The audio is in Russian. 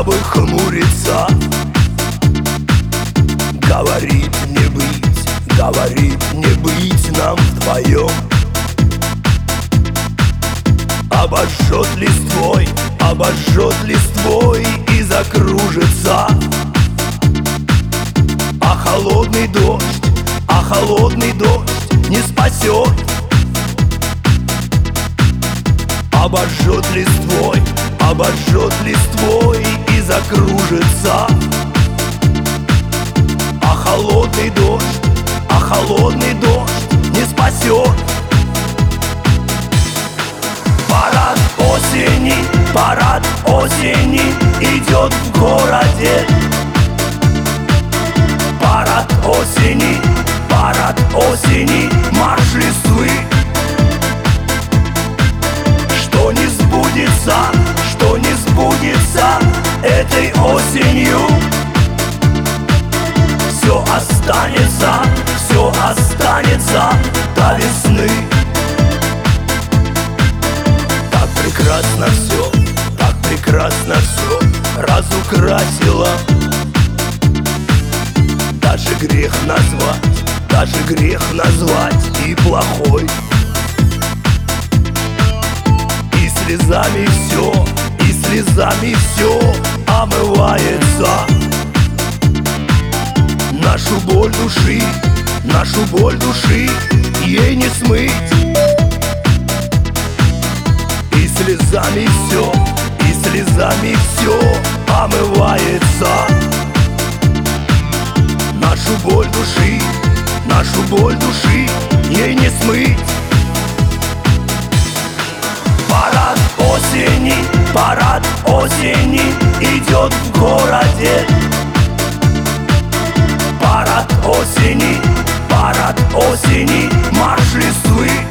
тобой хмурится. Говорит не быть нам вдвоем. Обожжет листвой и закружится. А холодный дождь не спасет. Обожжет листвой и закружится. А холодный дождь не спасет. Парад осени идет в городе. Парад осени, марш листвы. Что не сбудется этой осенью, все останется до весны. Так прекрасно все разукрасила. Даже грех назвать и плохой. И слезами все омывается. Нашу боль души ей не смыть. И слезами все омывается. Нашу боль души ей не смыть. Парад осени идет в городе. Парад осени, марш листвы.